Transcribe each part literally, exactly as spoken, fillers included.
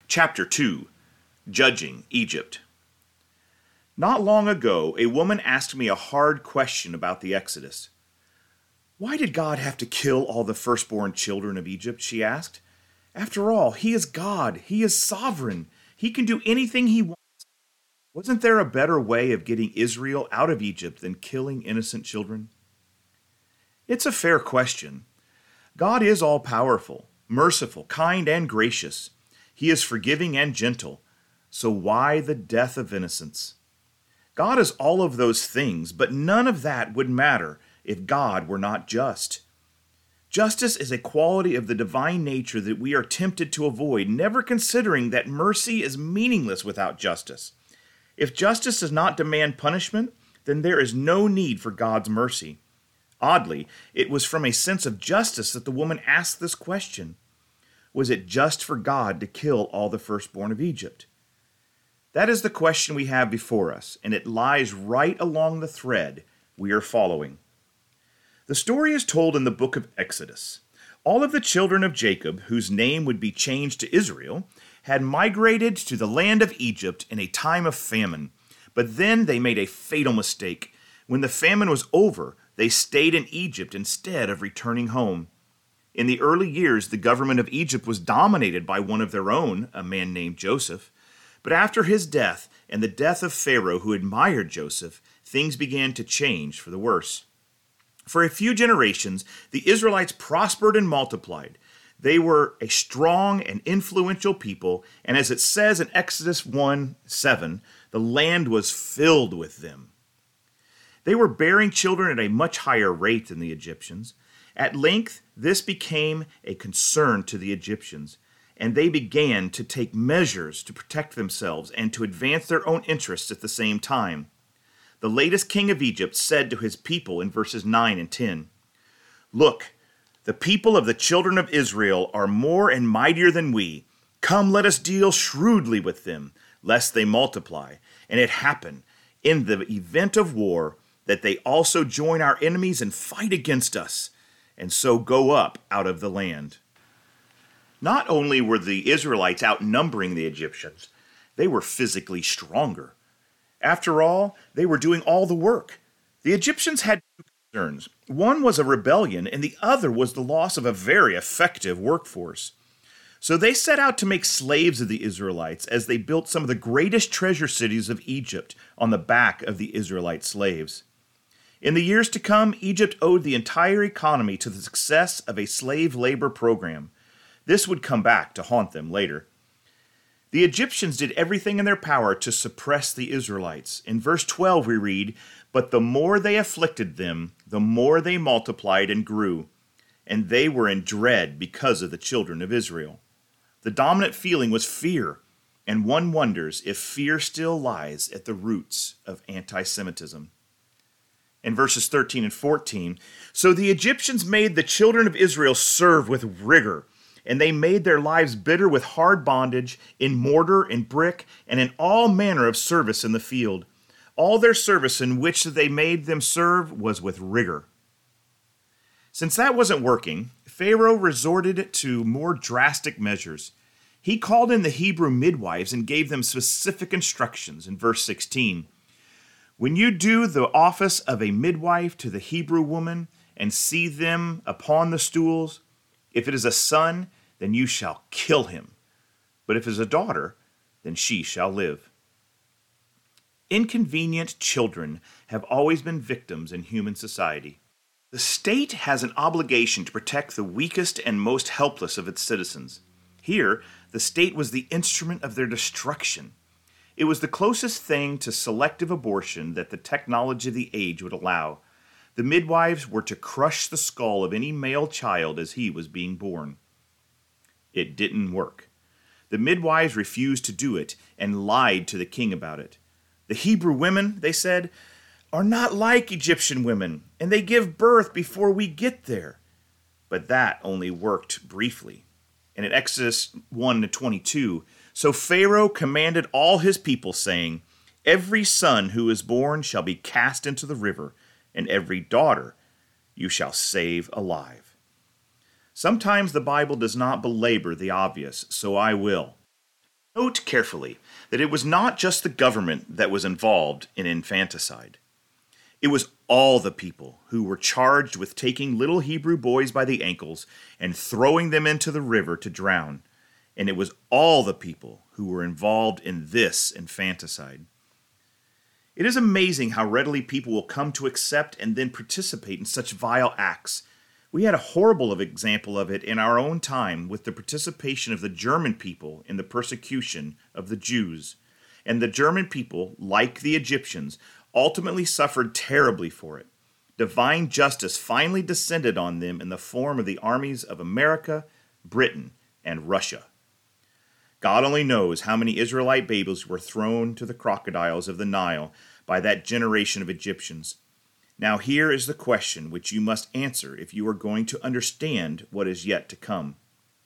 Chapter two. Judging Egypt. Not long ago, a woman asked me a hard question about the Exodus. Why did God have to kill all the firstborn children of Egypt, she asked. After all, He is God. He is sovereign. He can do anything He wants. Wasn't there a better way of getting Israel out of Egypt than killing innocent children? It's a fair question. God is all-powerful, merciful, kind, and gracious. He is forgiving and gentle. So why the death of innocents? God is all of those things, but none of that would matter if God were not just. Justice is a quality of the divine nature that we are tempted to avoid, never considering that mercy is meaningless without justice. If justice does not demand punishment, then there is no need for God's mercy. Oddly, it was from a sense of justice that the woman asked this question. Was it just for God to kill all the firstborn of Egypt? That is the question we have before us, and it lies right along the thread we are following. The story is told in the book of Exodus. All of the children of Jacob, whose name would be changed to Israel, had migrated to the land of Egypt in a time of famine. But then they made a fatal mistake. When the famine was over, they stayed in Egypt instead of returning home. In the early years, the government of Egypt was dominated by one of their own, a man named Joseph. But after his death and the death of Pharaoh, who admired Joseph, things began to change for the worse. For a few generations, the Israelites prospered and multiplied. They were a strong and influential people, and as it says in Exodus one seven, the land was filled with them. They were bearing children at a much higher rate than the Egyptians. At length, this became a concern to the Egyptians, and they began to take measures to protect themselves and to advance their own interests at the same time. The latest king of Egypt said to his people in verses nine and ten, "Look, the people of the children of Israel are more and mightier than we. Come, let us deal shrewdly with them, lest they multiply. And it happen, in the event of war, that they also join our enemies and fight against us, and so go up out of the land." Not only were the Israelites outnumbering the Egyptians, they were physically stronger. After all, they were doing all the work. The Egyptians had two concerns. One was a rebellion, and the other was the loss of a very effective workforce. So they set out to make slaves of the Israelites as they built some of the greatest treasure cities of Egypt on the back of the Israelite slaves. In the years to come, Egypt owed the entire economy to the success of a slave labor program. This would come back to haunt them later. The Egyptians did everything in their power to suppress the Israelites. In verse twelve we read, "But the more they afflicted them, the more they multiplied and grew, and they were in dread because of the children of Israel." The dominant feeling was fear, and one wonders if fear still lies at the roots of anti-Semitism. In verses thirteen and fourteen, "So the Egyptians made the children of Israel serve with rigor, and they made their lives bitter with hard bondage, in mortar and brick, and in all manner of service in the field. All their service in which they made them serve was with rigor." Since that wasn't working, Pharaoh resorted to more drastic measures. He called in the Hebrew midwives and gave them specific instructions in verse sixteen. "When you do the office of a midwife to the Hebrew woman and see them upon the stools, if it is a son, then you shall kill him. But if it is a daughter, then she shall live." Inconvenient children have always been victims in human society. The state has an obligation to protect the weakest and most helpless of its citizens. Here, the state was the instrument of their destruction. It was the closest thing to selective abortion that the technology of the age would allow. The midwives were to crush the skull of any male child as he was being born. It didn't work. The midwives refused to do it and lied to the king about it. The Hebrew women, they said, are not like Egyptian women, and they give birth before we get there. But that only worked briefly. And in Exodus one to twenty-two, "So Pharaoh commanded all his people, saying, Every son who is born shall be cast into the river, and every daughter you shall save alive." Sometimes the Bible does not belabor the obvious, so I will. Note carefully that it was not just the government that was involved in infanticide. It was all the people who were charged with taking little Hebrew boys by the ankles and throwing them into the river to drown. And it was all the people who were involved in this infanticide. It is amazing how readily people will come to accept and then participate in such vile acts. We had a horrible example of it in our own time with the participation of the German people in the persecution of the Jews. And the German people, like the Egyptians, ultimately suffered terribly for it. Divine justice finally descended on them in the form of the armies of America, Britain, and Russia. God only knows how many Israelite babies were thrown to the crocodiles of the Nile by that generation of Egyptians. Now here is the question which you must answer if you are going to understand what is yet to come.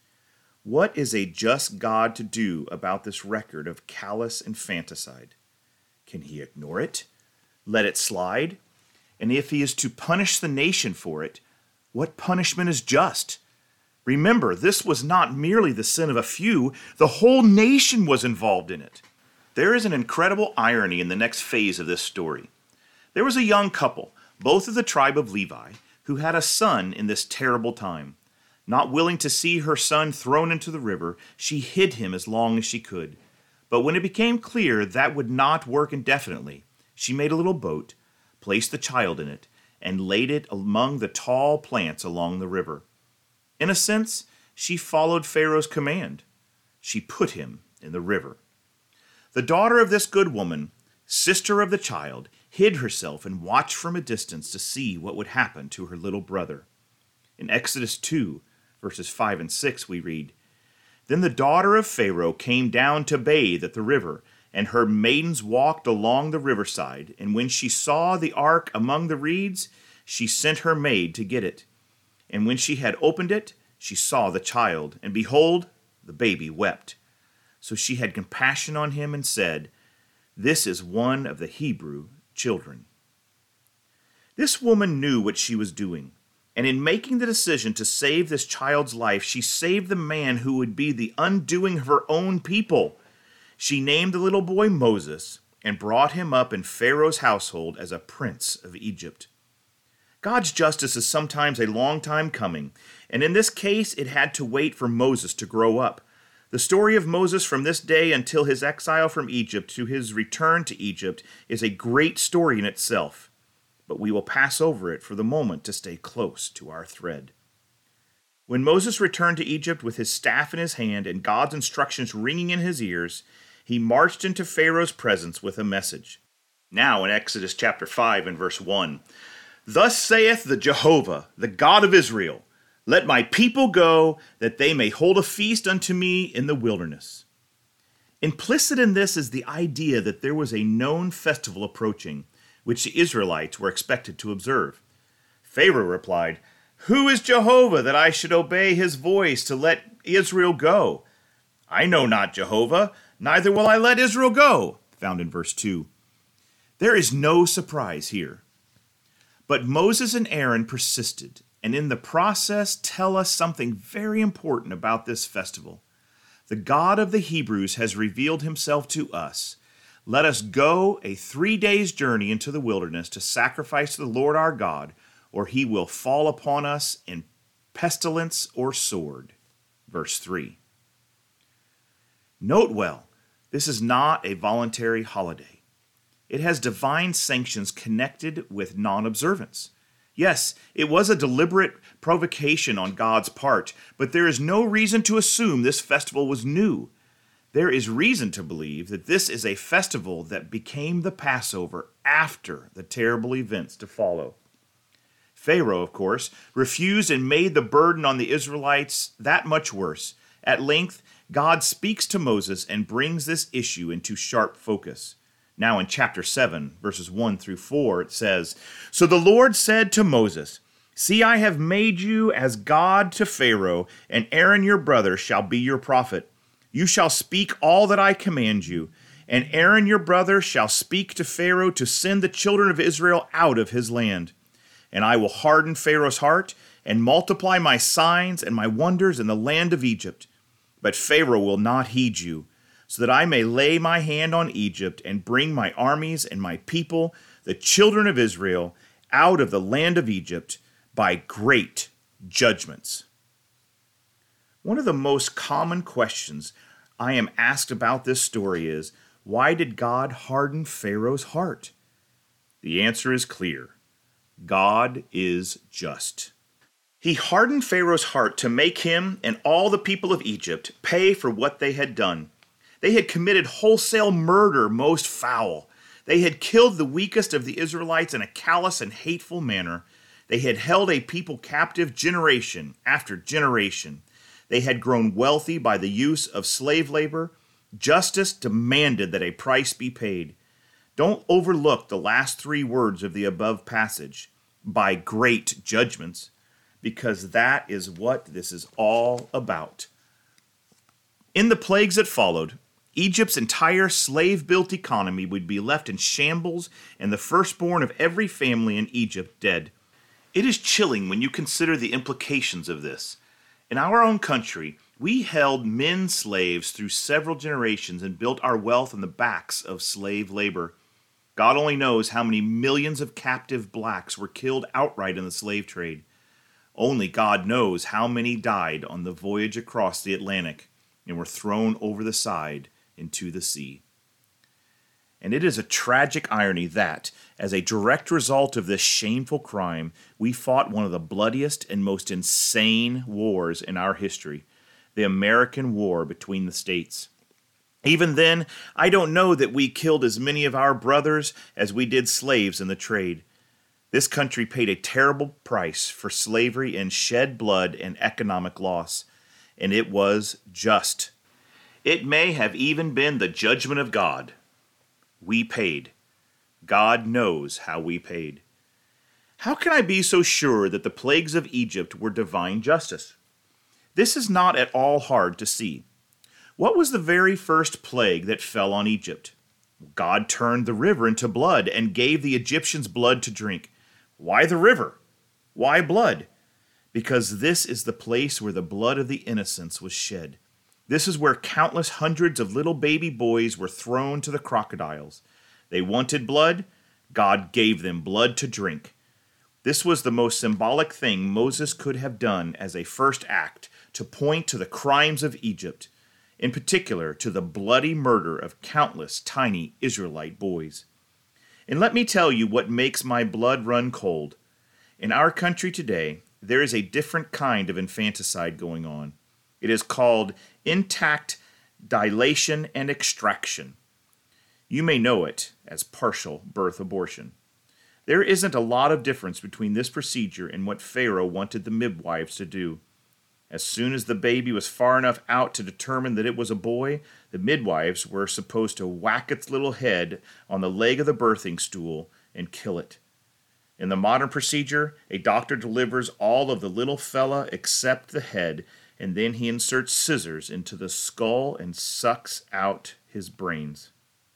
What is a just God to do about this record of callous infanticide? Can he ignore it? Let it slide? And if he is to punish the nation for it, what punishment is just? Remember, this was not merely the sin of a few, the whole nation was involved in it. There is an incredible irony in the next phase of this story. There was a young couple, both of the tribe of Levi, who had a son in this terrible time. Not willing to see her son thrown into the river, she hid him as long as she could. But when it became clear that would not work indefinitely, she made a little boat, placed the child in it, and laid it among the tall plants along the river. In a sense, she followed Pharaoh's command. She put him in the river. The daughter of this good woman, sister of the child, hid herself and watched from a distance to see what would happen to her little brother. In Exodus two, verses five and six, we read, Then the daughter of Pharaoh came down to bathe at the river, and her maidens walked along the riverside, and when she saw the ark among the reeds, she sent her maid to get it. And when she had opened it, she saw the child, and behold, the baby wept. So she had compassion on him and said, This is one of the Hebrew children. This woman knew what she was doing, and in making the decision to save this child's life, she saved the man who would be the undoing of her own people. She named the little boy Moses and brought him up in Pharaoh's household as a prince of Egypt. God's justice is sometimes a long time coming, and in this case it had to wait for Moses to grow up. The story of Moses from this day until his exile from Egypt to his return to Egypt is a great story in itself, but we will pass over it for the moment to stay close to our thread. When Moses returned to Egypt with his staff in his hand and God's instructions ringing in his ears, he marched into Pharaoh's presence with a message. Now in Exodus chapter five and verse one, Thus saith the Jehovah, the God of Israel, Let my people go, that they may hold a feast unto me in the wilderness. Implicit in this is the idea that there was a known festival approaching, which the Israelites were expected to observe. Pharaoh replied, Who is Jehovah, that I should obey his voice to let Israel go? I know not Jehovah, neither will I let Israel go, found in verse two. There is no surprise here. But Moses and Aaron persisted, and in the process tell us something very important about this festival. The God of the Hebrews has revealed himself to us. Let us go a three days' journey into the wilderness to sacrifice to the Lord our God, or he will fall upon us in pestilence or sword. Verse three. Note well, this is not a voluntary holiday. It has divine sanctions connected with non-observance. Yes, it was a deliberate provocation on God's part, but there is no reason to assume this festival was new. There is reason to believe that this is a festival that became the Passover after the terrible events to follow. Pharaoh, of course, refused and made the burden on the Israelites that much worse. At length, God speaks to Moses and brings this issue into sharp focus. Now in chapter seven, verses one through four, it says, So the Lord said to Moses, See, I have made you as God to Pharaoh, and Aaron your brother shall be your prophet. You shall speak all that I command you, and Aaron your brother shall speak to Pharaoh to send the children of Israel out of his land. And I will harden Pharaoh's heart, and multiply my signs and my wonders in the land of Egypt. But Pharaoh will not heed you. so that I may lay my hand on Egypt and bring my armies and my people, the children of Israel, out of the land of Egypt by great judgments. One of the most common questions I am asked about this story is, why did God harden Pharaoh's heart? The answer is clear. God is just. He hardened Pharaoh's heart to make him and all the people of Egypt pay for what they had done. They had committed wholesale murder most foul. They had killed the weakest of the Israelites in a callous and hateful manner. They had held a people captive generation after generation. They had grown wealthy by the use of slave labor. Justice demanded that a price be paid. Don't overlook the last three words of the above passage, by great judgments, because that is what this is all about. In the plagues that followed, Egypt's entire slave-built economy would be left in shambles and the firstborn of every family in Egypt dead. It is chilling when you consider the implications of this. In our own country, we held men slaves through several generations and built our wealth on the backs of slave labor. God only knows how many millions of captive blacks were killed outright in the slave trade. Only God knows how many died on the voyage across the Atlantic and were thrown over the side into the sea. And it is a tragic irony that, as a direct result of this shameful crime, we fought one of the bloodiest and most insane wars in our history, the American War between the states. Even then, I don't know that we killed as many of our brothers as we did slaves in the trade. This country paid a terrible price for slavery and shed blood and economic loss, and it was just. It may have even been the judgment of God. We paid. God knows how we paid. How can I be so sure that the plagues of Egypt were divine justice? This is not at all hard to see. What was the very first plague that fell on Egypt? God turned the river into blood and gave the Egyptians blood to drink. Why the river? Why blood? Because this is the place where the blood of the innocents was shed. This is where countless hundreds of little baby boys were thrown to the crocodiles. They wanted blood. God gave them blood to drink. This was the most symbolic thing Moses could have done as a first act to point to the crimes of Egypt, in particular to the bloody murder of countless tiny Israelite boys. And let me tell you what makes my blood run cold. In our country today, there is a different kind of infanticide going on. It is called intact dilation and extraction. You may know it as partial birth abortion. There isn't a lot of difference between this procedure and what Pharaoh wanted the midwives to do. As soon as the baby was far enough out to determine that it was a boy, the midwives were supposed to whack its little head on the leg of the birthing stool and kill it. In the modern procedure, a doctor delivers all of the little fella except the head, and then he inserts scissors into the skull and sucks out his brains.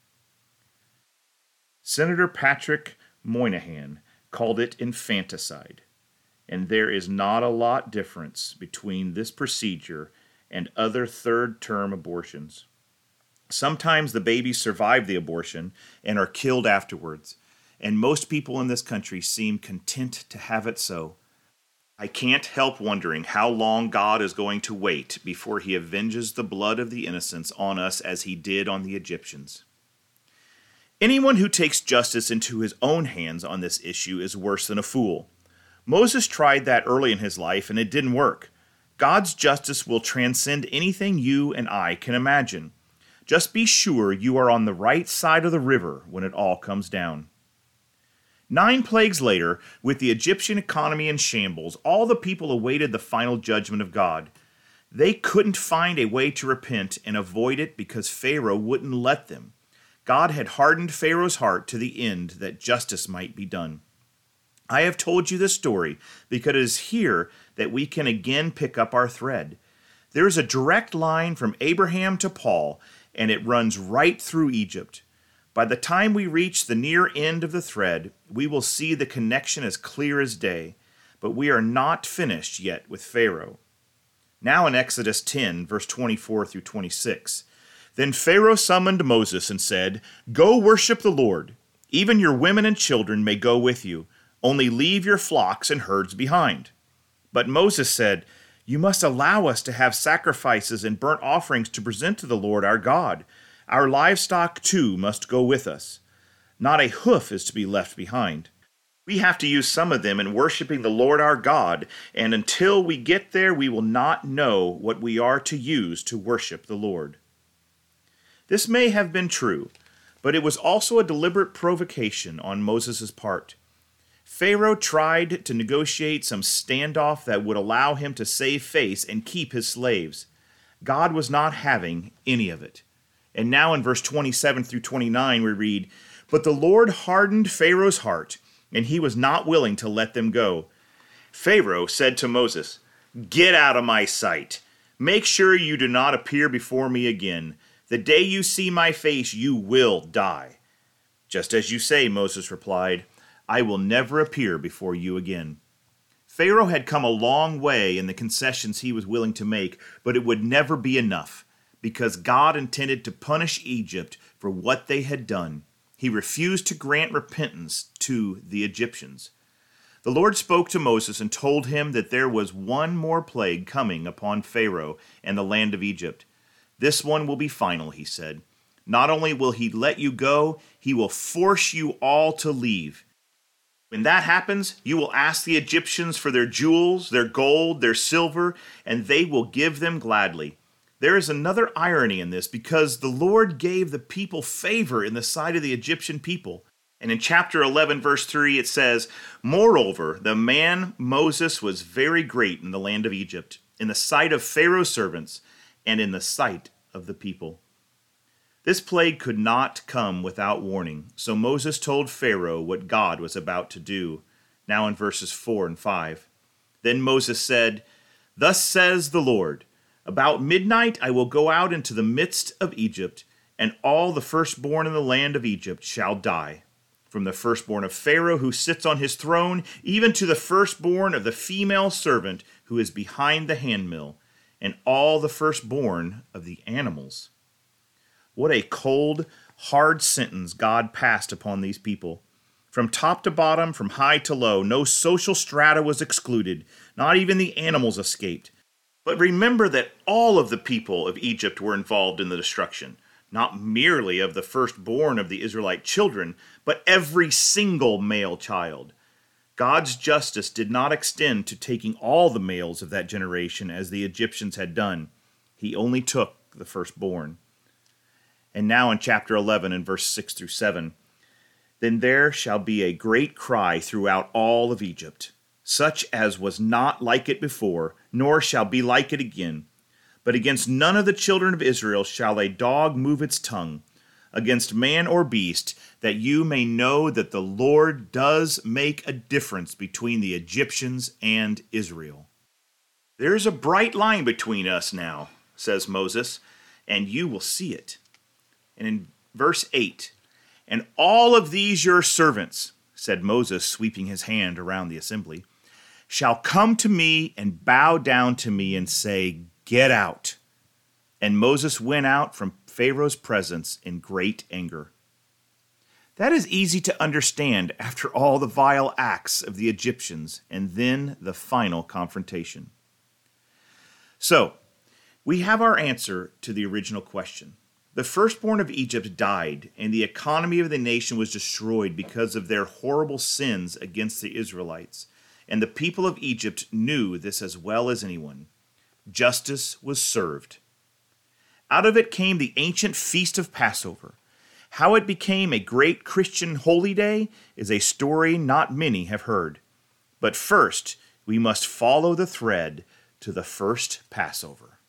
Senator Patrick Moynihan called it infanticide, and there is not a lot difference between this procedure and other third-term abortions. Sometimes the babies survive the abortion and are killed afterwards, and most people in this country seem content to have it so. I can't help wondering how long God is going to wait before he avenges the blood of the innocents on us as he did on the Egyptians. Anyone who takes justice into his own hands on this issue is worse than a fool. Moses tried that early in his life, and it didn't work. God's justice will transcend anything you and I can imagine. Just be sure you are on the right side of the river when it all comes down. Nine plagues later, with the Egyptian economy in shambles, all the people awaited the final judgment of God. They couldn't find a way to repent and avoid it because Pharaoh wouldn't let them. God had hardened Pharaoh's heart to the end that justice might be done. I have told you this story because it is here that we can again pick up our thread. There is a direct line from Abraham to Paul, and it runs right through Egypt. By the time we reach the near end of the thread, we will see the connection as clear as day, but we are not finished yet with Pharaoh. Now in Exodus ten, verse twenty-four through twenty-six, Then Pharaoh summoned Moses and said, "Go worship the Lord. Even your women and children may go with you. Only leave your flocks and herds behind." But Moses said, "You must allow us to have sacrifices and burnt offerings to present to the Lord our God. Our livestock too must go with us. Not a hoof is to be left behind. We have to use some of them in worshiping the Lord our God, and until we get there we will not know what we are to use to worship the Lord." This may have been true, but it was also a deliberate provocation on Moses' part. Pharaoh tried to negotiate some standoff that would allow him to save face and keep his slaves. God was not having any of it. And now in verse twenty-seven through twenty-nine we read, "But the Lord hardened Pharaoh's heart, and he was not willing to let them go. Pharaoh said to Moses, 'Get out of my sight. Make sure you do not appear before me again. The day you see my face, you will die.' 'Just as you say,' Moses replied, 'I will never appear before you again.'" Pharaoh had come a long way in the concessions he was willing to make, but it would never be enough, because God intended to punish Egypt for what they had done. He refused to grant repentance to the Egyptians. The Lord spoke to Moses and told him that there was one more plague coming upon Pharaoh and the land of Egypt. "This one will be final," he said. "Not only will he let you go, he will force you all to leave. When that happens, you will ask the Egyptians for their jewels, their gold, their silver, and they will give them gladly." There is another irony in this, because the Lord gave the people favor in the sight of the Egyptian people. And in chapter eleven, verse three, it says, "Moreover, the man Moses was very great in the land of Egypt, in the sight of Pharaoh's servants, and in the sight of the people." This plague could not come without warning, so Moses told Pharaoh what God was about to do. Now in verses four and five. Then Moses said, "Thus says the Lord, about midnight I will go out into the midst of Egypt, and all the firstborn in the land of Egypt shall die, from the firstborn of Pharaoh who sits on his throne, even to the firstborn of the female servant who is behind the handmill, and all the firstborn of the animals." What a cold, hard sentence God passed upon these people. From top to bottom, from high to low, no social strata was excluded. Not even the animals escaped. But remember that all of the people of Egypt were involved in the destruction, not merely of the firstborn of the Israelite children, but every single male child. God's justice did not extend to taking all the males of that generation as the Egyptians had done. He only took the firstborn. And now in chapter eleven and verse six through seven, "Then there shall be a great cry throughout all of Egypt, such as was not like it before, nor shall be like it again. But against none of the children of Israel shall a dog move its tongue, against man or beast, that you may know that the Lord does make a difference between the Egyptians and Israel." "There is a bright line between us now," says Moses, "and you will see it." And in verse eight, "And all of these your servants," said Moses, sweeping his hand around the assembly, "shall come to me and bow down to me and say, 'Get out.' And Moses went out from Pharaoh's presence in great anger." That is easy to understand after all the vile acts of the Egyptians and then the final confrontation. So, we have our answer to the original question. The firstborn of Egypt died, and the economy of the nation was destroyed because of their horrible sins against the Israelites. And the people of Egypt knew this as well as anyone. Justice was served. Out of it came the ancient feast of Passover. How it became a great Christian holy day is a story not many have heard. But first, we must follow the thread to the first Passover.